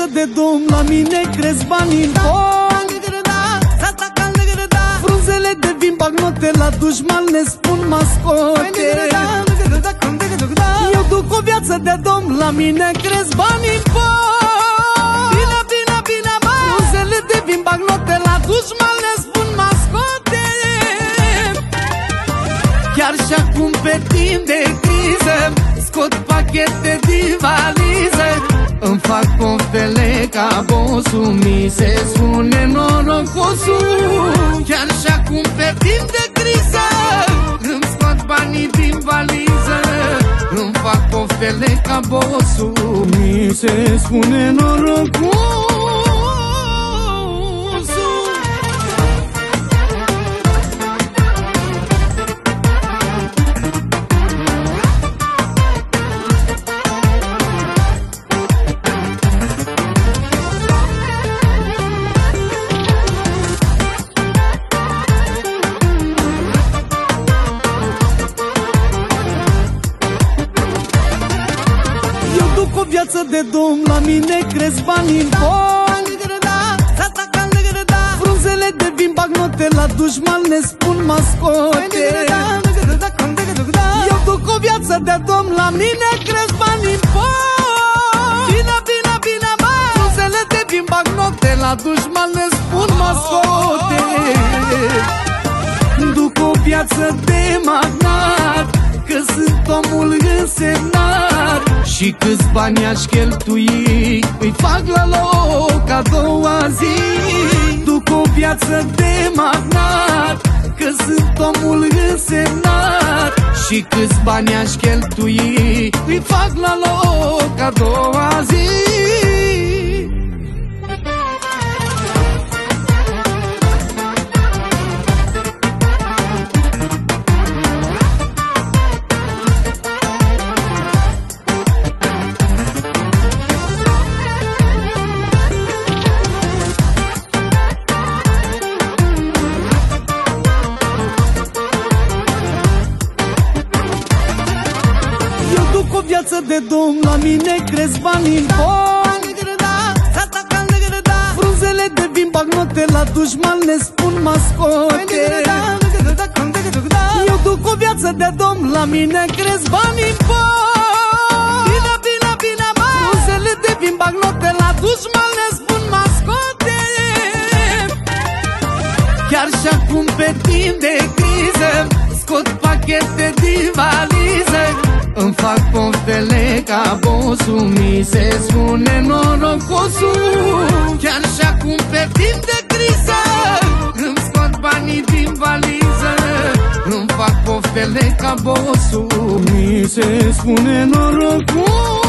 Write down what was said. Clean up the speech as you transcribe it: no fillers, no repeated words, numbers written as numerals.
de dom, la mine cresc banii în fond. Frunzele devin bagnote, la dușman ne spun mascote. Eu duc o viață de dom, la mine cresc banii în fond. Bine, bine, bine, mă! Frunzele devin bagnote, la dușman ne spun mascote. Chiar și acum pe timp de criză scot pachete din valiză, îmi fac poftele ca bossul, mi se spune norocosul. Chiar și acum pe timp de criză îmi scot banii din valiză, îmi fac poftele ca bossul, mi se spune norocosul. O viață de dom, la mine cresc banii în fond. Frunzele devin bagnote, la dușman ne spun mascote. Eu duc o viață de dom, la mine cresc banii în fond. Bine, bine, bine, mă! Frunzele devin bagnote, la dușman ne spun mascote. Duc o viață de magnat, că sunt omul însemnat, și câți bani aș cheltui îi fac la loc a doua zi. Duc o viață de magnat, că sunt omul însemnat, și câți bani aș cheltui îi fac la loc a doua zi. O viață de dom, la mine cresc banii în fond. Frunzele devin bagnote, la dușman ne spun mascote. Eu duc o viață de dom, la mine cresc banii în fond. Bine, bine, bine, mă! Frunzele devin bagnote, la dușman ne spun mascote. Chiar și acum pe timp de criză scot pachete din valiză, îmi fac poftele ca bossul, mi se spune norocosul. Chiar și acum pe timp de criză îmi scot banii din valiză, îmi fac poftele ca bossul, mi se spune norocosul.